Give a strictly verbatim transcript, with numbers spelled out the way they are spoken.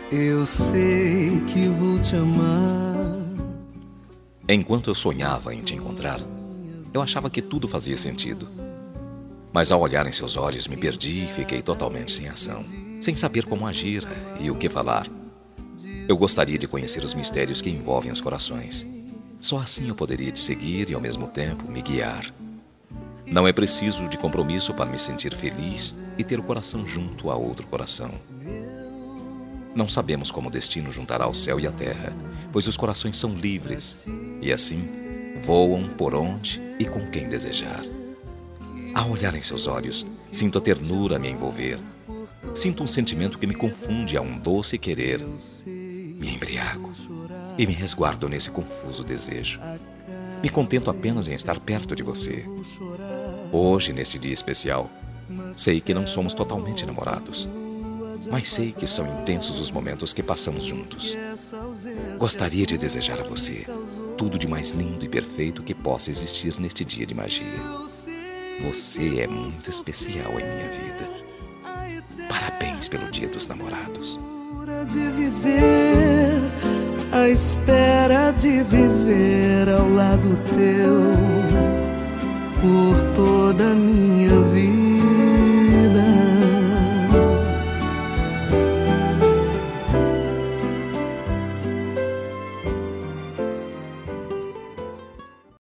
Eu sei que vou te amar. Enquanto eu sonhava em te encontrar, eu achava que tudo fazia sentido. Mas ao olhar em seus olhos, me perdi e fiquei totalmente sem ação, sem saber como agir e o que falar. Eu gostaria de conhecer os mistérios que envolvem os corações. Só assim eu poderia te seguir e, ao mesmo tempo, me guiar. Não é preciso de compromisso para me sentir feliz e ter o coração junto a outro coração. Não sabemos como o destino juntará o céu e a terra, pois os corações são livres e, assim, voam por onde e com quem desejar. Ao olhar em seus olhos, sinto a ternura a me envolver. Sinto um sentimento que me confunde a um doce querer. Me embriago e me resguardo nesse confuso desejo. Me contento apenas em estar perto de você. Hoje, nesse dia especial, sei que não somos totalmente namorados, mas sei que são intensos os momentos que passamos juntos. Gostaria de desejar a você tudo de mais lindo e perfeito que possa existir neste dia de magia. Você é muito especial em minha vida. Parabéns pelo Dia dos Namorados. De viver, à espera de viver ao lado teu, por toda a minha vida.